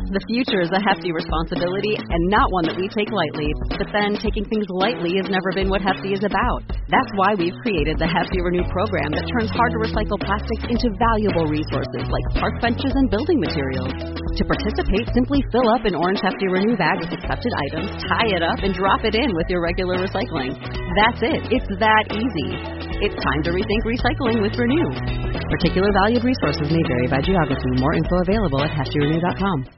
The future is a hefty responsibility and not one that we take lightly. But then taking things lightly has never been what Hefty is about. That's why we've created the Hefty Renew program that turns hard-to-recycle plastics into valuable resources like park benches and building materials. To participate, simply fill up an orange Hefty Renew bag with accepted items, tie it up, and drop it in with your regular recycling. That's it. It's that easy. It's time to rethink recycling with Renew. Particular valued resources may vary by geography. More info available at heftyrenew.com.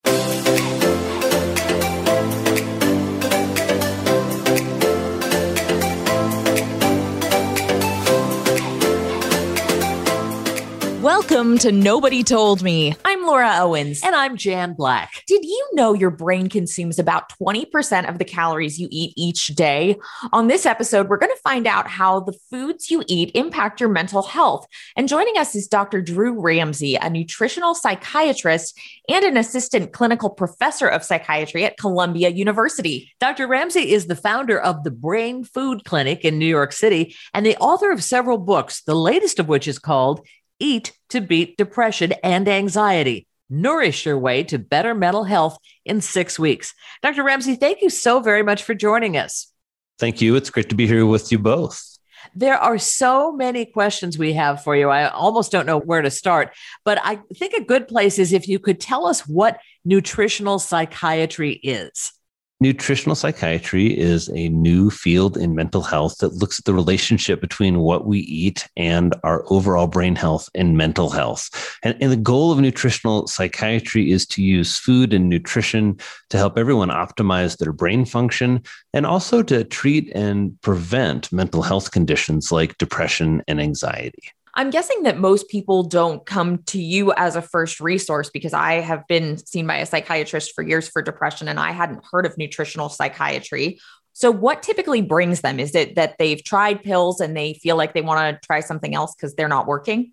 Welcome to Nobody Told Me. I'm Laura Owens. And I'm Jan Black. Did you know your brain consumes about 20% of the calories you eat each day? On this episode, we're going to find out how the foods you eat impact your mental health. And joining us is Dr. Drew Ramsey, a nutritional psychiatrist and an assistant clinical professor of psychiatry at Columbia University. Dr. Ramsey is the founder of the Brain Food Clinic in New York City and the author of several books, the latest of which is called Eat to Beat Depression and Anxiety. Nourish your way to better mental health in 6 weeks. Dr. Ramsey, thank you so very much for joining us. Thank you. It's great to be here with you both. There are so many questions we have for you. I almost don't know where to start, but I think a good place is if you could tell us what nutritional psychiatry is. Nutritional psychiatry is a new field in mental health that looks at the relationship between what we eat and our overall brain health and mental health. And the goal of nutritional psychiatry is to use food and nutrition to help everyone optimize their brain function and also to treat and prevent mental health conditions like depression and anxiety. I'm guessing that most people don't come to you as a first resource because I have been seen by a psychiatrist for years for depression and I hadn't heard of nutritional psychiatry. So what typically brings them? Is it that they've tried pills and they feel like they want to try something else because they're not working?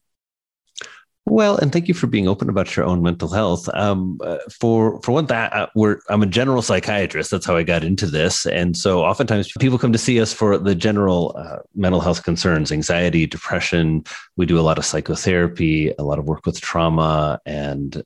Well, and thank you for being open about your own mental health. For one, I'm a general psychiatrist. That's how I got into this. And so oftentimes people come to see us for the general mental health concerns, anxiety, depression. We do a lot of psychotherapy, a lot of work with trauma and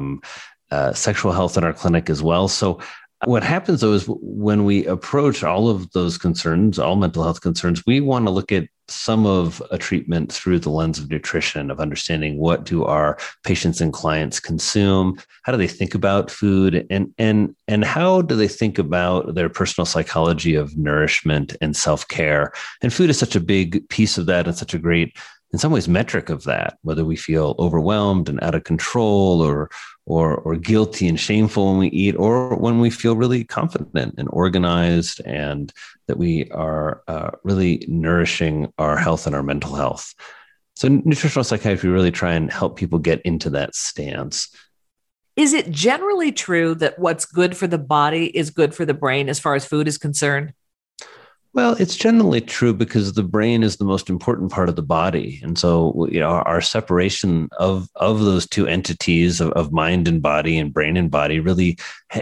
sexual health in our clinic as well. So what happens, though, is when we approach all of those concerns, all mental health concerns, we want to look at some of a treatment through the lens of nutrition, of understanding what do our patients and clients consume, how do they think about food, and how do they think about their personal psychology of nourishment and self-care. And food is such a big piece of that and such a great, in some ways, metric of that, whether we feel overwhelmed and out of control or guilty and shameful when we eat, or when we feel really confident and organized and that we are really nourishing our health and our mental health. So nutritional psychiatry really try and help people get into that stance. Is it generally true that what's good for the body is good for the brain as far as food is concerned? Well, it's generally true because the brain is the most important part of the body. And so, our separation of those two entities of mind and body and brain and body really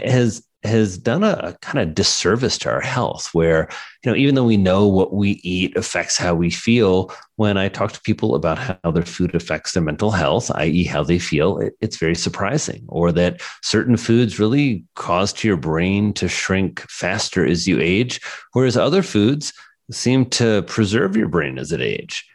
has done a kind of disservice to our health where, even though we know what we eat affects how we feel, when I talk to people about how their food affects their mental health, i.e. how they feel, it's very surprising. Or that certain foods really cause your brain to shrink faster as you age, whereas other foods seem to preserve your brain as it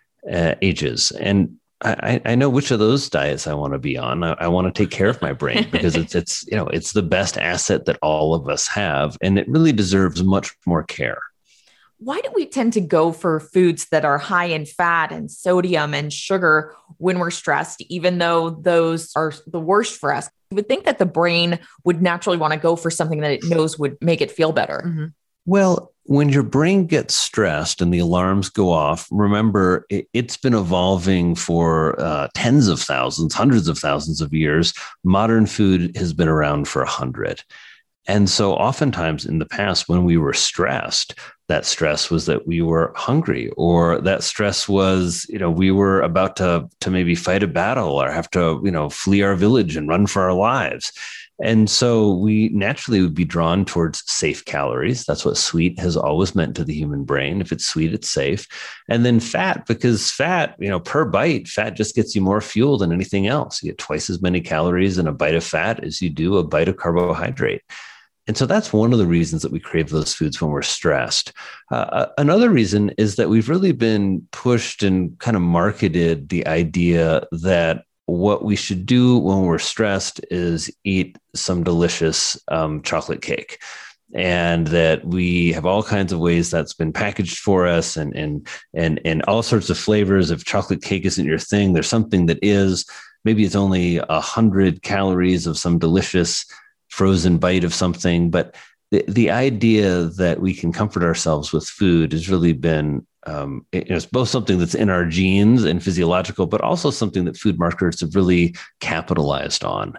ages. And I know which of those diets I want to be on. I want to take care of my brain because it's the best asset that all of us have, and it really deserves much more care. Why do we tend to go for foods that are high in fat and sodium and sugar when we're stressed, even though those are the worst for us? You would think that the brain would naturally want to go for something that it knows would make it feel better. Mm-hmm. Well, when your brain gets stressed and the alarms go off, remember, it's been evolving for tens of thousands, hundreds of thousands of years. Modern food has been around for 100. And so oftentimes in the past, when we were stressed, that stress was that we were hungry, or that stress was, we were about to maybe fight a battle or have to, flee our village and run for our lives. And so we naturally would be drawn towards safe calories. That's what sweet has always meant to the human brain. If it's sweet, it's safe. And then fat, because fat, per bite, fat just gets you more fuel than anything else. You get twice as many calories in a bite of fat as you do a bite of carbohydrate. And so that's one of the reasons that we crave those foods when we're stressed. Another reason is that we've really been pushed and kind of marketed the idea that what we should do when we're stressed is eat some delicious chocolate cake. And that we have all kinds of ways that's been packaged for us and all sorts of flavors. If chocolate cake isn't your thing, there's something that is. Maybe it's only 100 calories of some delicious frozen bite of something. But the idea that we can comfort ourselves with food has really been, it's both something that's in our genes and physiological, but also something that food marketers have really capitalized on.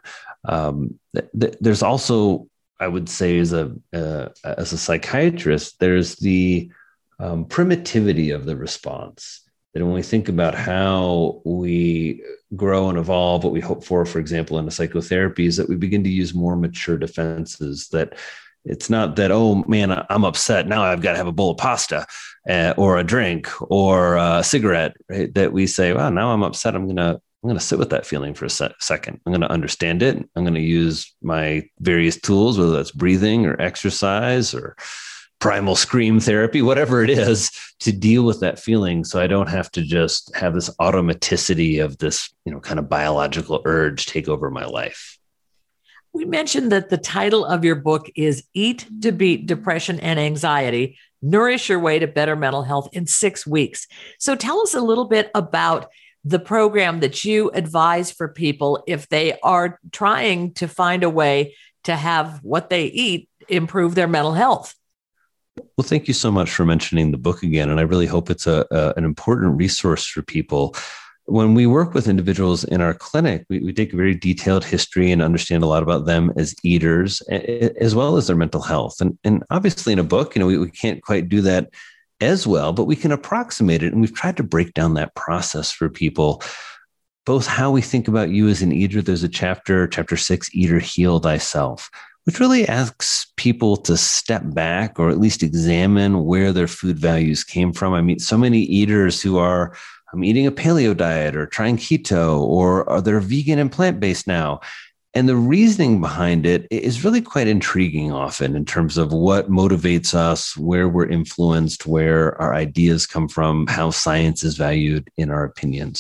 There's also, I would say, as a psychiatrist, there's the primitivity of the response. That when we think about how we grow and evolve, what we hope for example, in a psychotherapy, is that we begin to use more mature defenses. That it's not that, oh man, I'm upset, now I've got to have a bowl of pasta or a drink or a cigarette, right? That we say, well, now I'm upset, I'm going to sit with that feeling for a second. I'm going to understand it. I'm going to use my various tools, whether that's breathing or exercise or primal scream therapy, whatever it is, to deal with that feeling. So I don't have to just have this automaticity of this, kind of biological urge take over my life. We mentioned that the title of your book is Eat to Beat Depression and Anxiety, Nourish Your Way to Better Mental Health in 6 Weeks. So tell us a little bit about the program that you advise for people if they are trying to find a way to have what they eat improve their mental health. Well, thank you so much for mentioning the book again. And I really hope it's an important resource for people. When we work with individuals in our clinic, we take a very detailed history and understand a lot about them as eaters, as well as their mental health. And obviously in a book, we can't quite do that as well, but we can approximate it. And we've tried to break down that process for people, both how we think about you as an eater. There's a chapter 6, Eat or Heal Thyself, which really asks people to step back or at least examine where their food values came from. I meet so many eaters who are eating a paleo diet or trying keto, or are they vegan and plant-based now? And the reasoning behind it is really quite intriguing often in terms of what motivates us, where we're influenced, where our ideas come from, how science is valued in our opinions.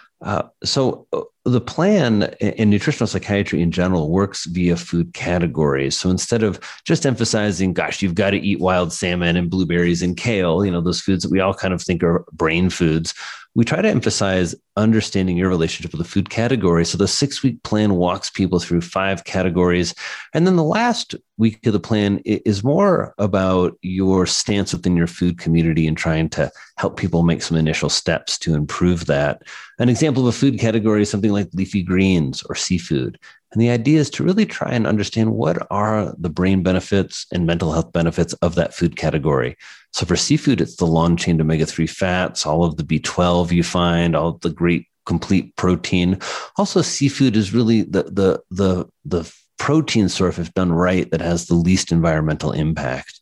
So the plan in nutritional psychiatry in general works via food categories. So instead of just emphasizing, gosh, you've got to eat wild salmon and blueberries and kale, those foods that we all kind of think are brain foods, we try to emphasize understanding your relationship with the food category. So the 6-week plan walks people through 5 categories. And then the last week of the plan is more about your stance within your food community and trying to help people make some initial steps to improve that. An example of a food category is something like leafy greens or seafood. And the idea is to really try and understand what are the brain benefits and mental health benefits of that food category. So for seafood, it's the long-chain omega-3 fats, all of the B12 you find, all of the great complete protein. Also, seafood is really the protein source, if done right, that has the least environmental impact.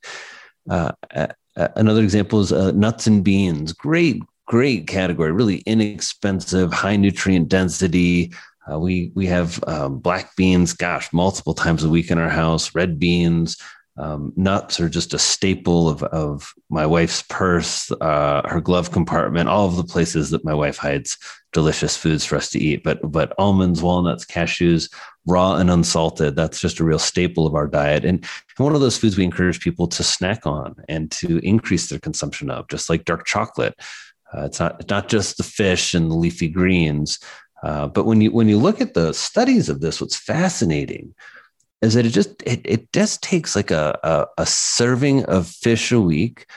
Another example is nuts and beans. Great category, really inexpensive, high nutrient density. We have black beans, multiple times a week in our house, red beans. Nuts are just a staple of my wife's purse, her glove compartment, all of the places that my wife hides delicious foods for us to eat. But almonds, walnuts, cashews, raw and unsalted, that's just a real staple of our diet. And one of those foods we encourage people to snack on and to increase their consumption of, just like dark chocolate. It's not just the fish and the leafy greens. But when you look at the studies of this, what's fascinating is that it just takes like a serving of fish a week.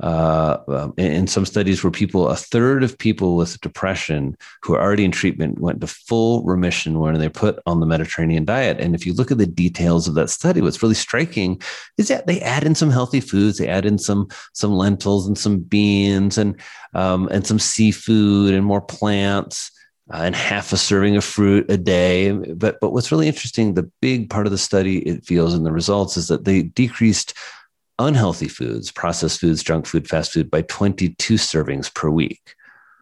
In some studies where a third of people with depression who are already in treatment went to full remission when they're put on the Mediterranean diet. And if you look at the details of that study, what's really striking is that they add in some healthy foods. They add in some lentils and some beans and some seafood and more plants. and half a serving of fruit a day. But what's really interesting, the big part of the study, it feels in the results, is that they decreased unhealthy foods, processed foods, junk food, fast food by 22 servings per week.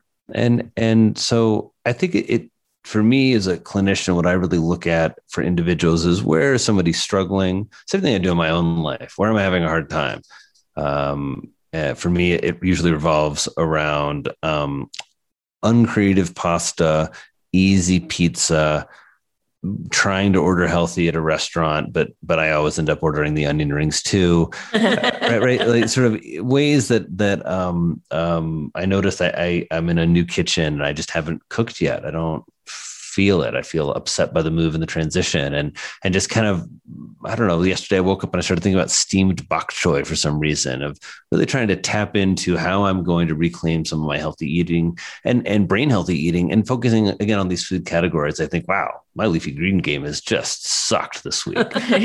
And so I think it for me as a clinician, what I really look at for individuals is where is somebody struggling? Same thing I do in my own life. Where am I having a hard time? For me, it usually revolves around uncreative pasta, easy pizza, trying to order healthy at a restaurant, but I always end up ordering the onion rings too. right. Like sort of ways that I noticed I'm in a new kitchen and I just haven't cooked yet. I don't feel it. I feel upset by the move and the transition and just kind of, I don't know, yesterday I woke up and I started thinking about steamed bok choy for some reason, of really trying to tap into how I'm going to reclaim some of my healthy eating and brain healthy eating, and focusing again on these food categories. I think, wow, my leafy green game has just sucked this week.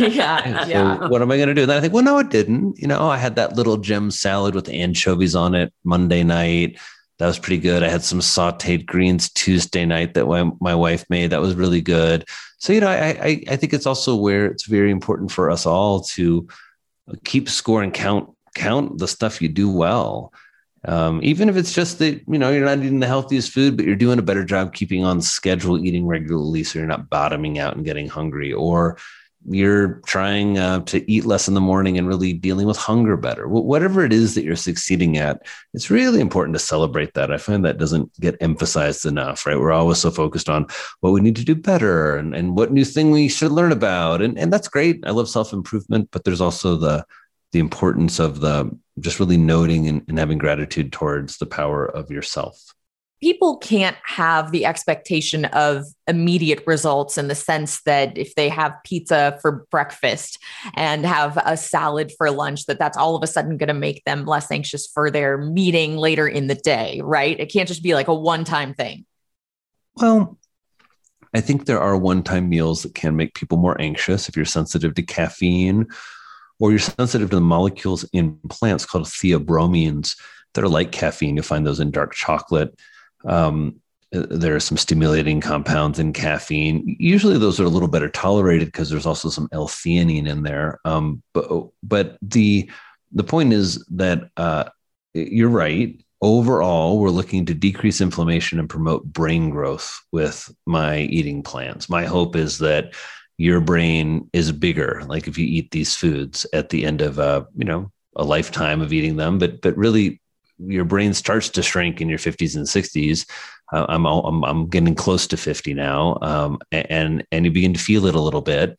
So what am I going to do? And then I think, well, no, it didn't. I had that little gem salad with anchovies on it Monday night. That was pretty good. I had some sauteed greens Tuesday night that my wife made. That was really good. So, I think it's also where it's very important for us all to keep score and count the stuff you do well. Even if it's just that, you're not eating the healthiest food, but you're doing a better job keeping on schedule, eating regularly, so you're not bottoming out and getting hungry, or you're trying to eat less in the morning and really dealing with hunger better. Whatever it is that you're succeeding at, it's really important to celebrate that. I find that doesn't get emphasized enough, right? We're always so focused on what we need to do better and what new thing we should learn about. And that's great. I love self-improvement, but there's also the importance of just really noting and having gratitude towards the power of yourself. People can't have the expectation of immediate results, in the sense that if they have pizza for breakfast and have a salad for lunch, that's all of a sudden going to make them less anxious for their meeting later in the day, right? It can't just be like a one-time thing. Well, I think there are one-time meals that can make people more anxious if you're sensitive to caffeine, or you're sensitive to the molecules in plants called theobromines that are like caffeine. You'll find those in dark chocolate. There are some stimulating compounds in caffeine. Usually those are a little better tolerated because there's also some L-theanine in there. But the point is that you're right. Overall, we're looking to decrease inflammation and promote brain growth with my eating plans. My hope is that your brain is bigger, like if you eat these foods at the end of a lifetime of eating them, but really your brain starts to shrink in your 50s and 60s. I'm getting close to 50 now, and you begin to feel it a little bit.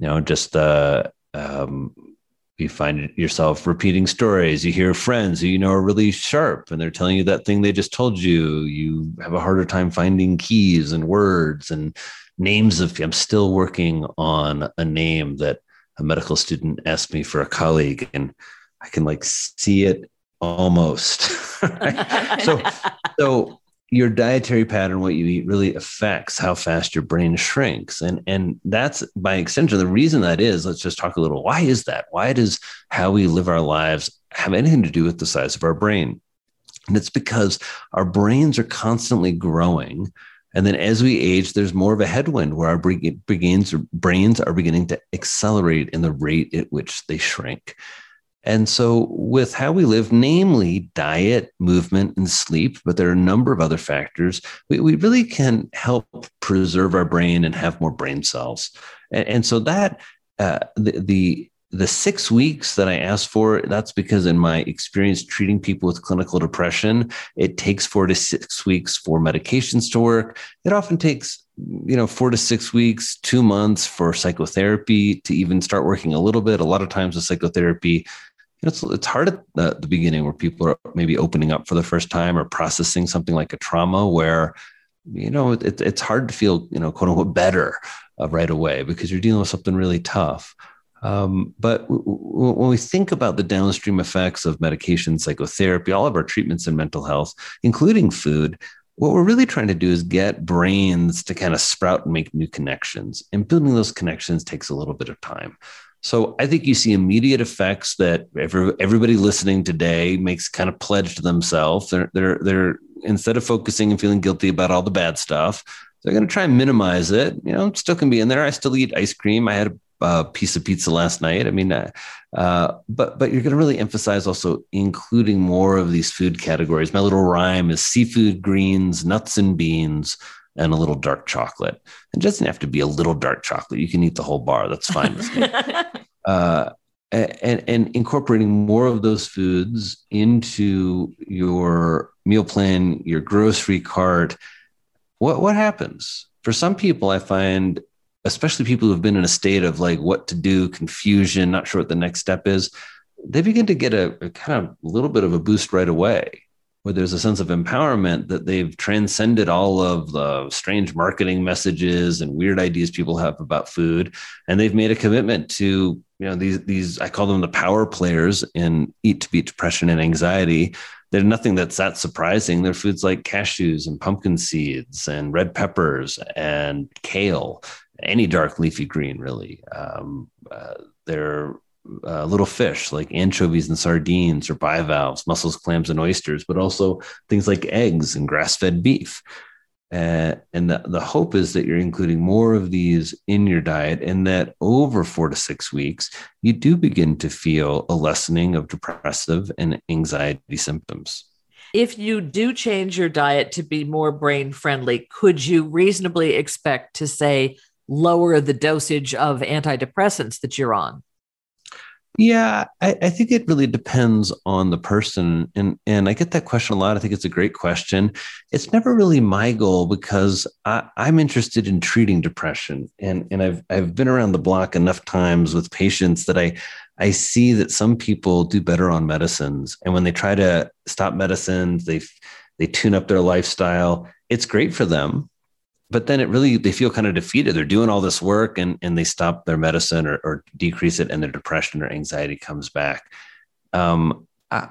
You find yourself repeating stories. You hear friends who are really sharp, and they're telling you that thing they just told you. You have a harder time finding keys and words and names I'm still working on a name that a medical student asked me for a colleague, and I can see it almost. Right? So your dietary pattern, what you eat, really affects how fast your brain shrinks. And that's, by extension, the reason that is, let's just talk a little, why is that? Why does how we live our lives have anything to do with the size of our brain? And it's because our brains are constantly growing. And then as we age, there's more of a headwind where our brains are beginning to accelerate in the rate at which they shrink. And so with how we live, namely diet, movement, and sleep, but there are a number of other factors, we really can help preserve our brain and have more brain cells. And so that the 6 weeks that I asked for, that's because in my experience treating people with clinical depression, it takes 4 to 6 weeks for medications to work. It often takes 4 to 6 weeks, 2 months for psychotherapy to even start working a little bit. A lot of times with psychotherapy, it's hard at the beginning where people are maybe opening up for the first time or processing something like a trauma where, it's hard to feel, quote unquote, better right away because you're dealing with something really tough. But when we think about the downstream effects of medication, psychotherapy, all of our treatments in mental health, including food, what we're really trying to do is get brains to kind of sprout and make new connections. And building those connections takes a little bit of time. So I think you see immediate effects that everybody listening today makes kind of pledge to themselves. They're instead of focusing and feeling guilty about all the bad stuff, they're going to try and minimize it. It still can be in there. I still eat ice cream. I had a piece of pizza last night. I mean, but you're going to really emphasize also including more of these food categories. My little rhyme is seafood, greens, nuts and beans, and a little dark chocolate. It doesn't have to be a little dark chocolate. You can eat the whole bar. That's fine with me. And incorporating more of those foods into your meal plan, your grocery cart. What happens? For some people, I find, especially people who've been in a state of like what to do, confusion, not sure what the next step is, they begin to get a kind of little bit of a boost right away, where there's a sense of empowerment that they've transcended all of the strange marketing messages and weird ideas people have about food. And they've made a commitment to, these, I call them the power players in Eat to Beat Depression and Anxiety. There's nothing that's that surprising. They're foods like cashews and pumpkin seeds and red peppers and kale, any dark leafy green, really. They're little fish like anchovies and sardines, or bivalves, mussels, clams, and oysters, but also things like eggs and grass-fed beef. And the hope is that you're including more of these in your diet, and that over 4 to 6 weeks, you do begin to feel a lessening of depressive and anxiety symptoms. If you do change your diet to be more brain friendly, could you reasonably expect to, say, lower the dosage of antidepressants that you're on? Yeah, I think it really depends on the person. And I get that question a lot. I think it's a great question. It's never really my goal, because I'm interested in treating depression. And I've been around the block enough times with patients that I see that some people do better on medicines. And when they try to stop medicines, they tune up their lifestyle. It's great for them. But then they feel kind of defeated. They're doing all this work and they stop their medicine or decrease it, and their depression or anxiety comes back. So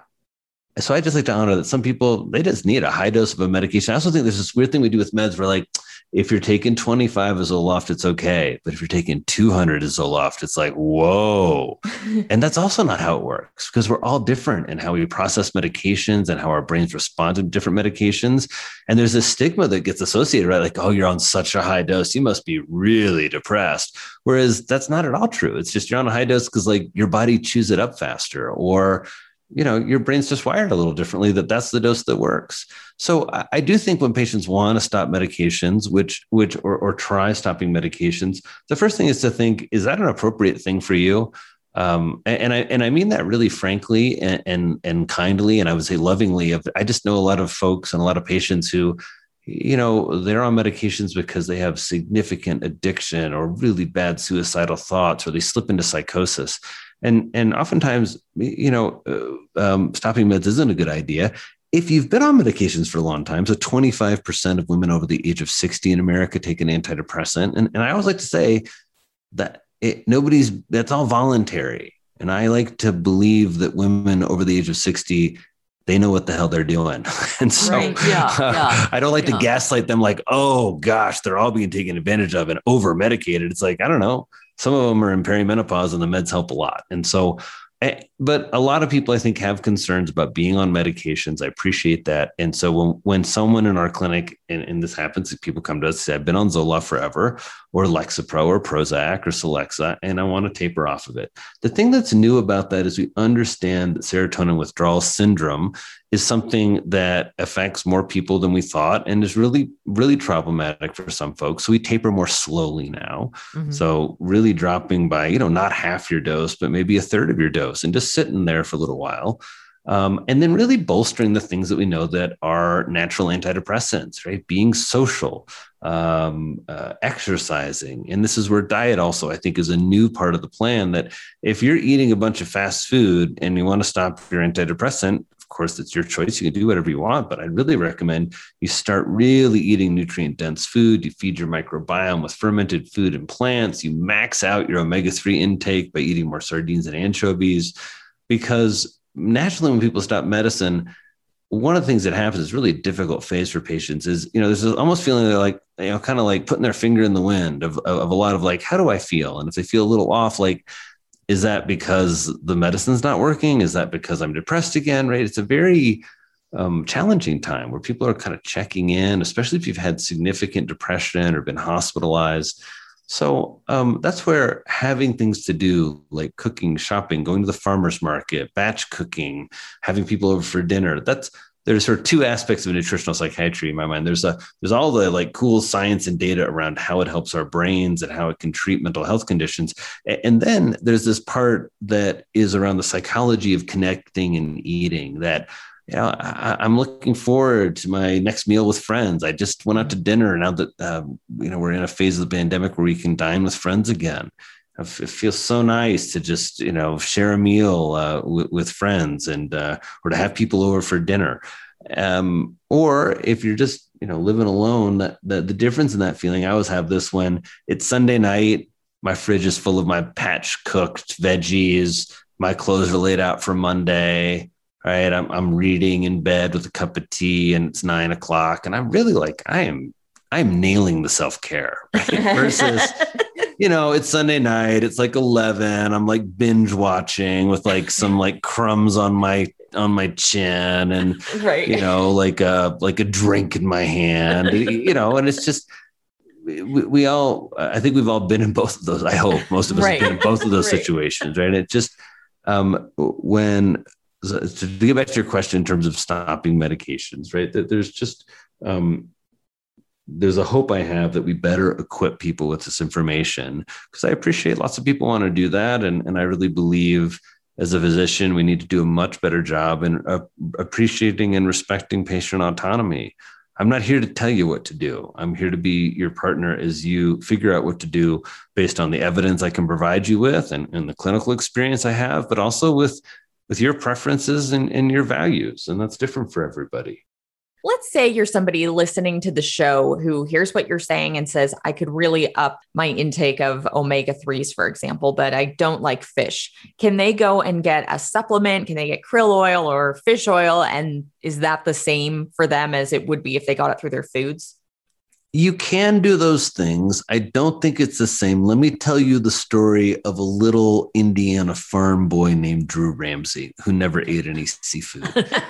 I just like to honor that some people, they just need a high dose of a medication. I also think there's this weird thing we do with meds where, like, if you're taking 25 of Zoloft, it's okay. But if you're taking 200 of Zoloft, it's like, whoa. And that's also not how it works, because we're all different in how we process medications and how our brains respond to different medications. And there's a stigma that gets associated, right? Like, oh, you're on such a high dose, you must be really depressed. Whereas that's not at all true. It's just you're on a high dose because, like, your body chews it up faster, or your brain's just wired a little differently, that's the dose that works. So I do think when patients want to stop medications, or try stopping medications, the first thing is to think, is that an appropriate thing for you? And I mean that really frankly and kindly, and I would say lovingly. I just know a lot of folks and a lot of patients who, they're on medications because they have significant addiction or really bad suicidal thoughts, or they slip into psychosis. And oftentimes, stopping meds isn't a good idea. If you've been on medications for a long time, so 25% of women over the age of 60 in America take an antidepressant. And I always like to say that that's all voluntary. And I like to believe that women over the age of 60, they know what the hell they're doing. And so I don't like to gaslight them like, oh gosh, they're all being taken advantage of and over medicated. It's like, I don't know. Some of them are in perimenopause and the meds help a lot. And so, but a lot of people, I think, have concerns about being on medications. I appreciate that. And so when someone in our clinic, and this happens, if people come to us and say, I've been on Zoloft forever, or Lexapro or Prozac or Celexa, and I want to taper off of it. The thing that's new about that is we understand that serotonin withdrawal syndrome is something that affects more people than we thought, and is really, really problematic for some folks. So we taper more slowly now. Mm-hmm. So really dropping by, not half your dose, but maybe a third of your dose, and just sitting there for a little while. And then really bolstering the things that we know that are natural antidepressants, right? Being social, exercising. And this is where diet also, I think, is a new part of the plan, that if you're eating a bunch of fast food and you want to stop your antidepressant, of course, it's your choice. You can do whatever you want, but I'd really recommend you start really eating nutrient-dense food. You feed your microbiome with fermented food and plants. You max out your omega-3 intake by eating more sardines and anchovies, because naturally, when people stop medicine, one of the things that happens is really a difficult phase for patients is, there's this almost feeling they're like, kind of like putting their finger in the wind of a lot of like, how do I feel? And if they feel a little off, like, is that because the medicine's not working? Is that because I'm depressed again? Right. It's a very challenging time where people are kind of checking in, especially if you've had significant depression or been hospitalized. So that's where having things to do like cooking, shopping, going to the farmer's market, batch cooking, having people over for dinner, there's sort of two aspects of nutritional psychiatry in my mind. There's all the like cool science and data around how it helps our brains and how it can treat mental health conditions. And then there's this part that is around the psychology of connecting and eating that, I'm looking forward to my next meal with friends. I just went out to dinner now that, we're in a phase of the pandemic where we can dine with friends again. It feels so nice to just, share a meal with friends and or to have people over for dinner. Or if you're just, living alone, the difference in that feeling, I always have this when it's Sunday night, my fridge is full of my patch cooked veggies. My clothes are laid out for Monday. Right. I'm reading in bed with a cup of tea and it's 9 o'clock. And I'm really like, I'm nailing the self-care, right? Versus, it's Sunday night. It's like 11. I'm like binge watching with like some like crumbs on my chin and, right. Like a drink in my hand, and it's just, we all, I think we've all been in both of those. I hope most of us have been in both of those situations. Right. It just, so to get back to your question in terms of stopping medications, right? That there's just, there's a hope I have that we better equip people with this information, because I appreciate lots of people want to do that. And I really believe as a physician, we need to do a much better job in appreciating and respecting patient autonomy. I'm not here to tell you what to do. I'm here to be your partner as you figure out what to do based on the evidence I can provide you with and the clinical experience I have, but also with your preferences and your values. And that's different for everybody. Let's say you're somebody listening to the show who hears what you're saying and says, I could really up my intake of omega-3s, for example, but I don't like fish. Can they go and get a supplement? Can they get krill oil or fish oil? And is that the same for them as it would be if they got it through their foods? You can do those things. I don't think it's the same. Let me tell you the story of a little Indiana farm boy named Drew Ramsey, who never ate any seafood.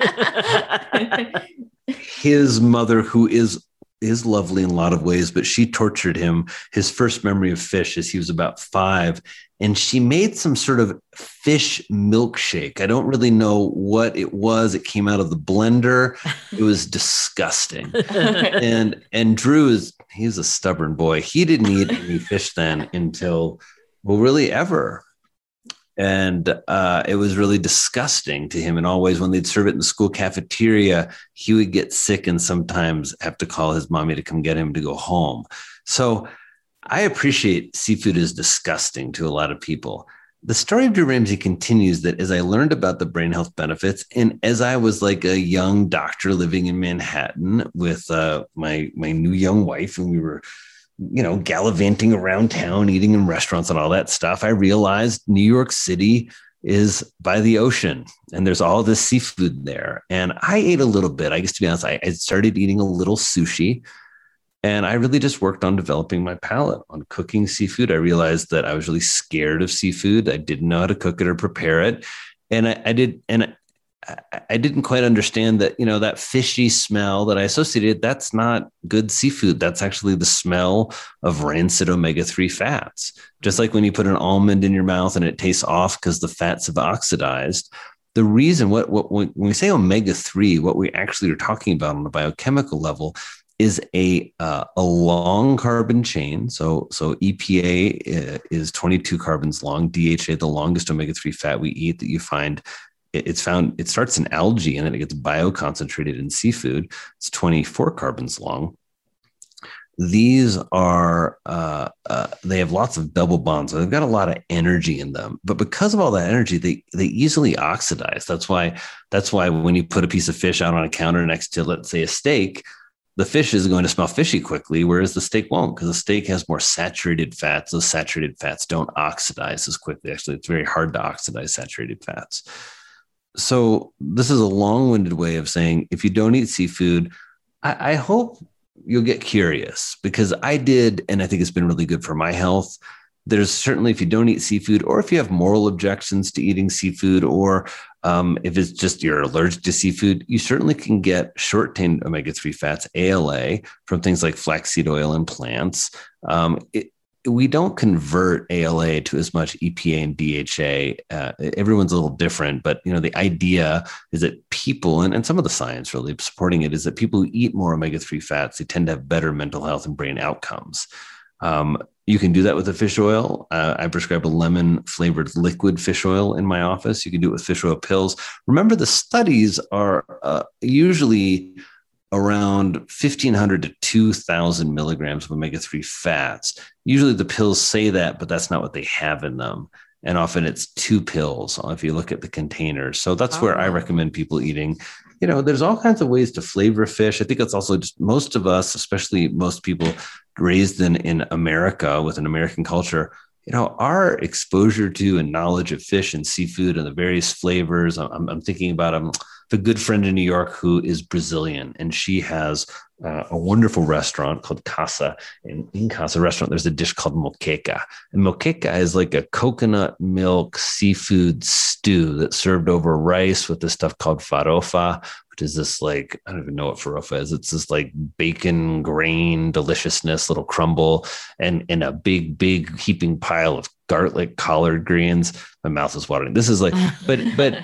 His mother, who is lovely in a lot of ways, but she tortured him. His first memory of fish is he was about 5, and she made some sort of fish milkshake. I don't really know what it was. It came out of the blender. It was disgusting. And Drew he's a stubborn boy. He didn't eat any fish then until, really ever. And it was really disgusting to him in all ways. When they'd serve it in the school cafeteria, he would get sick and sometimes have to call his mommy to come get him to go home. So I appreciate seafood is disgusting to a lot of people. The story of Drew Ramsey continues that as I learned about the brain health benefits, and as I was like a young doctor living in Manhattan with my new young wife, and we were gallivanting around town, eating in restaurants and all that stuff, I realized New York City is by the ocean and there's all this seafood there. And I ate a little bit. I guess, to be honest, I started eating a little sushi, and I really just worked on developing my palate, on cooking seafood. I realized that I was really scared of seafood. I didn't know how to cook it or prepare it. And I didn't quite understand that, that fishy smell that I associated, that's not good seafood. That's actually the smell of rancid omega-3 fats. Just like when you put an almond in your mouth and it tastes off because the fats have oxidized. The reason when we say omega-3, what we actually are talking about on a biochemical level is a long carbon chain. So EPA is 22 carbons long, DHA, the longest omega-3 fat we eat that you find. It starts in algae and then it gets bioconcentrated in seafood. It's 24 carbons long. These are, they have lots of double bonds. So they've got a lot of energy in them, but because of all that energy, they easily oxidize. That's why when you put a piece of fish out on a counter next to, let's say, a steak, the fish is going to smell fishy quickly, whereas the steak won't, because the steak has more saturated fats. Those saturated fats don't oxidize as quickly. Actually, it's very hard to oxidize saturated fats. So this is a long-winded way of saying, if you don't eat seafood, I hope you'll get curious, because I did, and I think it's been really good for my health. there's certainly, if you don't eat seafood, or if you have moral objections to eating seafood, or if it's just you're allergic to seafood, you certainly can get short-chain omega-3 fats, ALA, from things like flaxseed oil and plants. We don't convert ALA to as much EPA and DHA. Everyone's a little different, but the idea is that people, and some of the science really supporting it, is that people who eat more omega-3 fats, they tend to have better mental health and brain outcomes. You can do that with a fish oil. I prescribe a lemon flavored liquid fish oil in my office. You can do it with fish oil pills. Remember, the studies are usually around 1,500 to 2,000 milligrams of omega-3 fats. Usually the pills say that, but that's not what they have in them. And often it's 2 pills if you look at the containers. So that's where I recommend people eating. There's all kinds of ways to flavor fish. I think it's also just most of us, especially most people raised in America with an American culture, our exposure to and knowledge of fish and seafood and the various flavors. I'm thinking about a good friend in New York who is Brazilian, and she has a wonderful restaurant called Casa. And in Casa restaurant, there's a dish called moqueca. And moqueca is like a coconut milk seafood stew that's served over rice with this stuff called farofa, which is this I don't even know what farofa is. It's this bacon grain deliciousness, little crumble, and in a big, big heaping pile of garlic collard greens. My mouth is watering. This is but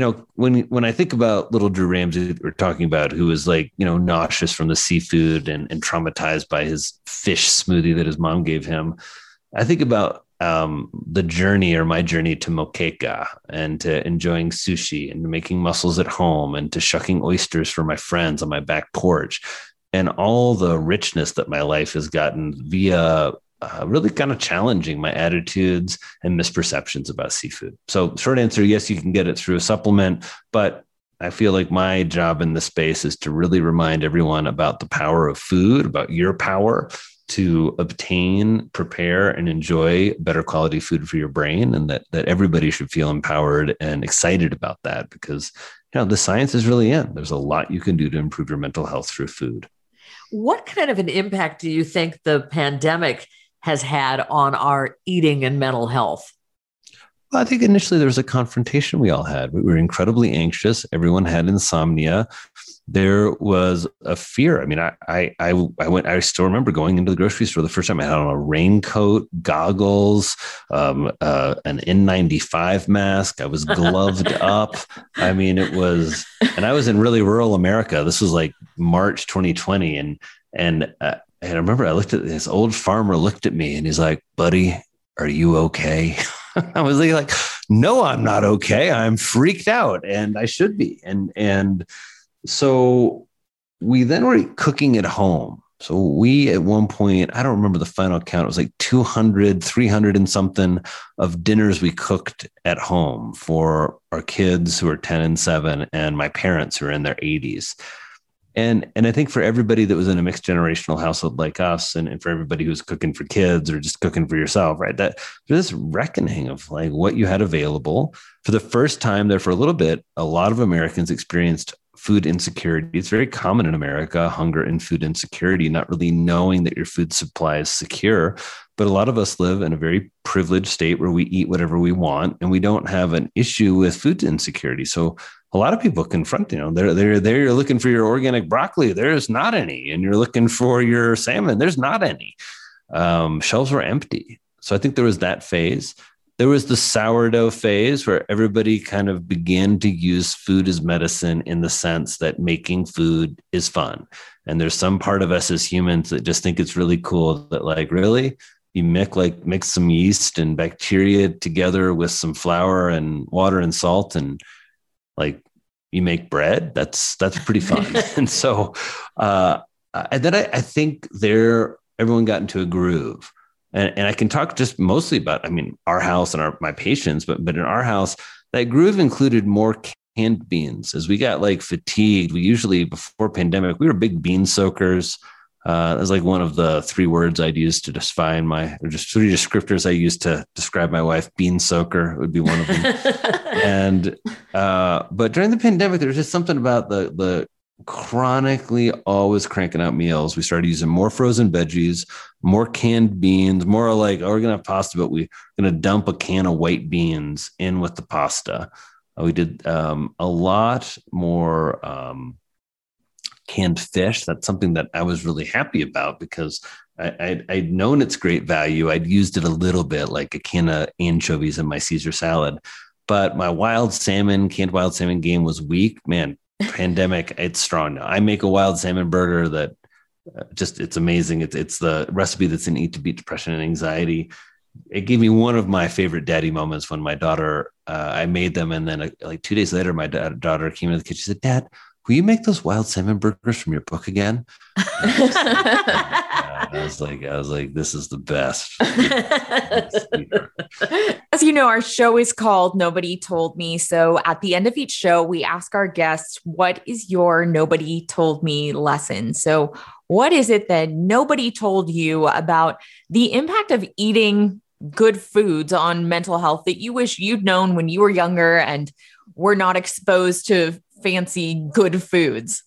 when I think about little Drew Ramsey that we're talking about, who is nauseous from the seafood and traumatized by his fish smoothie that his mom gave him, I think about the journey, or my journey, to moqueca, and to enjoying sushi, and making mussels at home, and to shucking oysters for my friends on my back porch, and all the richness that my life has gotten via really kind of challenging my attitudes and misperceptions about seafood. So short answer, yes, you can get it through a supplement, but I feel like my job in this space is to really remind everyone about the power of food, about your power to obtain, prepare, and enjoy better quality food for your brain, and that everybody should feel empowered and excited about that, because the science is really in. There's a lot you can do to improve your mental health through food. What kind of an impact do you think the pandemic has had on our eating and mental health? Well, I think initially there was a confrontation we all had. We were incredibly anxious. Everyone had insomnia. There was a fear. I mean, I still remember going into the grocery store the first time. I had on a raincoat, goggles, an N95 mask. I was gloved up. I mean, and I was in really rural America. This was March 2020. And I remember I looked at this old farmer, looked at me, and he's like, "Buddy, are you okay?" I was like, "No, I'm not okay. I'm freaked out, and I should be." And so we then were cooking at home. So we, at one point, I don't remember the final count, it was 200, 300 and something of dinners we cooked at home for our kids who are 10 and 7, and my parents who are in their 80s. And I think for everybody that was in a mixed generational household like us, and for everybody who's cooking for kids or just cooking for yourself, right, that there's this reckoning of what you had available. For the first time there, for a little bit, a lot of Americans experienced food insecurity. It's very common in America, hunger and food insecurity, not really knowing that your food supply is secure. But a lot of us live in a very privileged state where we eat whatever we want, and we don't have an issue with food insecurity. So a lot of people confront, they're you're looking for your organic broccoli, there's not any. And you're looking for your salmon, there's not any. Shelves were empty. So I think there was that phase. There was the sourdough phase where everybody kind of began to use food as medicine, in the sense that making food is fun. And there's some part of us as humans that just think it's really cool that really you mix some yeast and bacteria together with some flour and water and salt, and you make bread. That's pretty fun. And so, and then I think everyone got into a groove. And I can talk just mostly about, our house and my patients, but in our house, that groove included more canned beans. As we got fatigued, we usually, before pandemic, we were big bean soakers. That was one of the 3 words I'd use to define or just 3 descriptors I used to describe my wife. Bean soaker would be one of them. But during the pandemic, there was just something about the chronically always cranking out meals. We started using more frozen veggies, more canned beans, more like, oh, we're going to have pasta, but we're going to dump a can of white beans in with the pasta. We did a lot more canned fish. That's something that I was really happy about because I'd known its great value. I'd used it a little bit, like a can of anchovies in my Caesar salad. But my canned wild salmon game was weak. Man, pandemic, it's strong now. I make a wild salmon burger that it's amazing. It's the recipe that's in Eat to Beat Depression and Anxiety. It gave me one of my favorite daddy moments when my daughter, I made them. And then like 2 days later, my daughter came into the kitchen. She said, "Dad, will you make those wild salmon burgers from your book again?" I was like, this is the best. As you know, our show is called Nobody Told Me. So at the end of each show, we ask our guests, what is your Nobody Told Me lesson? So what is it that nobody told you about the impact of eating good foods on mental health that you wish you'd known when you were younger and were not exposed to fancy good foods?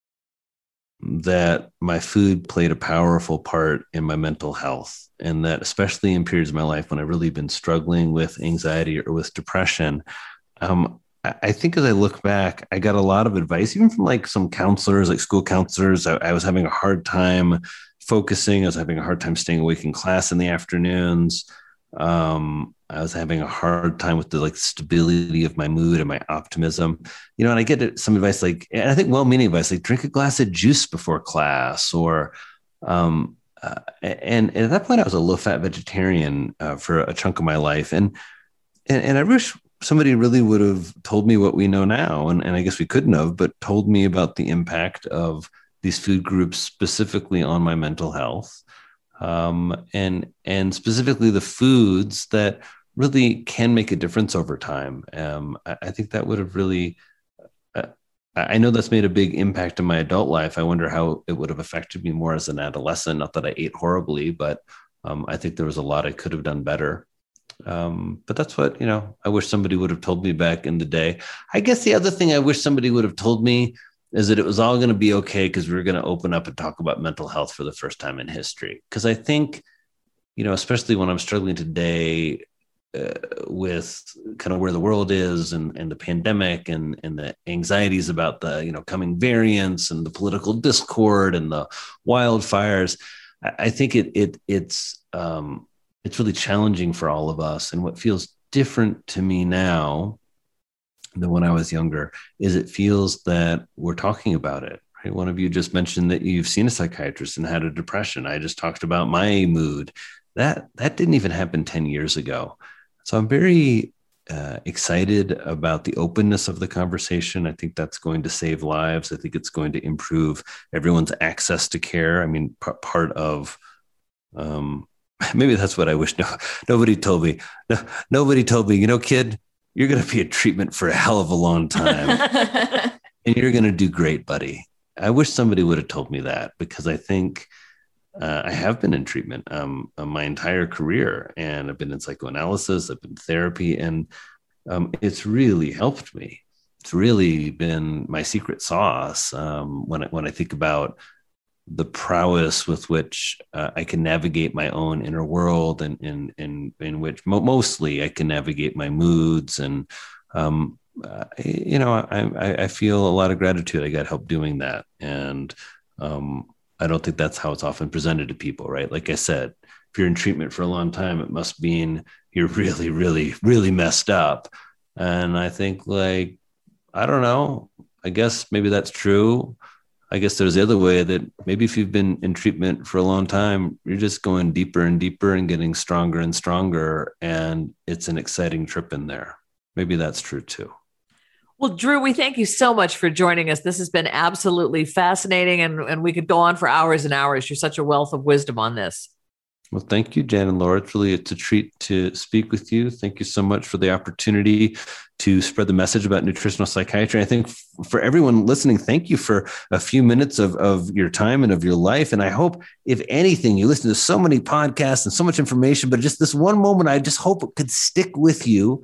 That my food played a powerful part in my mental health, and that especially in periods of my life when I've really been struggling with anxiety or with depression, I think as I look back, I got a lot of advice, even from like some counselors, like school counselors. I was having a hard time focusing. I was having a hard time staying awake in class in the afternoons. I was having a hard time with the like stability of my mood and my optimism, and I get some advice like, and I think well-meaning advice, like drink a glass of juice before class, or, and at that point I was a low-fat vegetarian for a chunk of my life. And I wish somebody really would have told me what we know now. And I guess we couldn't have, but told me about the impact of these food groups specifically on my mental health. And specifically the foods that really can make a difference over time. I think that would have really, I know that's made a big impact in my adult life. I wonder how it would have affected me more as an adolescent. Not that I ate horribly, but I think there was a lot I could have done better. But that's what, I wish somebody would have told me back in the day. I guess the other thing I wish somebody would have told me is that it was all going to be okay because we were going to open up and talk about mental health for the first time in history. Because I think, especially when I'm struggling today with kind of where the world is and the pandemic and the anxieties about the, coming variants and the political discord and the wildfires, I think it's really challenging for all of us. And what feels different to me now than when I was younger is it feels that we're talking about it. Right? One of you just mentioned that you've seen a psychiatrist and had a depression. I just talked about my mood. That didn't even happen 10 years ago. So I'm very excited about the openness of the conversation. I think that's going to save lives. I think it's going to improve everyone's access to care. I mean, part of maybe that's what I wish nobody told me. Nobody told me, kid, you're going to be in treatment for a hell of a long time and you're going to do great, buddy. I wish somebody would have told me that, because I think I have been in treatment my entire career, and I've been in psychoanalysis, I've been in therapy, and it's really helped me. It's really been my secret sauce when I think about the prowess with which I can navigate my own inner world, and in which mostly I can navigate my moods. And, I feel a lot of gratitude. I got help doing that. And I don't think that's how it's often presented to people, right? Like I said, if you're in treatment for a long time, it must mean you're really, really, really messed up. And I think I don't know, I guess maybe that's true. I guess there's the other way, that maybe if you've been in treatment for a long time, you're just going deeper and deeper and getting stronger and stronger. And it's an exciting trip in there. Maybe that's true too. Well, Drew, we thank you so much for joining us. This has been absolutely fascinating, and we could go on for hours and hours. You're such a wealth of wisdom on this. Well, thank you, Jen and Laura. It's a treat to speak with you. Thank you so much for the opportunity to spread the message about nutritional psychiatry. I think for everyone listening, thank you for a few minutes of your time and of your life. And I hope, if anything, you listen to so many podcasts and so much information, but just this one moment, I just hope it could stick with you.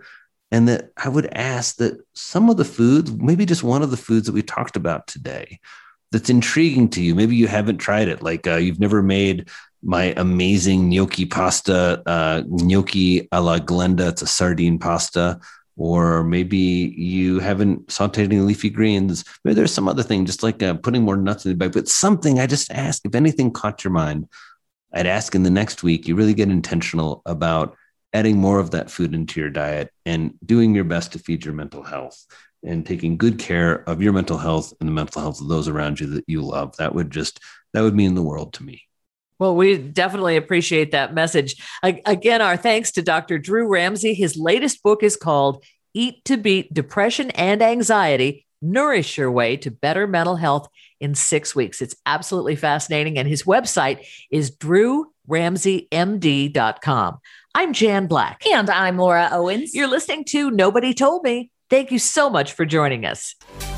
And that I would ask that some of the foods, maybe just one of the foods that we talked about today, that's intriguing to you. Maybe you haven't tried it. Like you've never made my amazing gnocchi pasta, gnocchi alla Glenda. It's a sardine pasta. Or maybe you haven't sauteed any leafy greens. Maybe there's some other thing, just like putting more nuts in the bag. But something, I just ask, if anything caught your mind, I'd ask in the next week, you really get intentional about adding more of that food into your diet and doing your best to feed your mental health and taking good care of your mental health and the mental health of those around you that you love. That would mean the world to me. Well, we definitely appreciate that message. Again, our thanks to Dr. Drew Ramsey. His latest book is called Eat to Beat Depression and Anxiety, Nourish Your Way to Better Mental Health in 6 weeks. It's absolutely fascinating. And his website is drewramseymd.com. I'm Jan Black. And I'm Laura Owens. You're listening to Nobody Told Me. Thank you so much for joining us.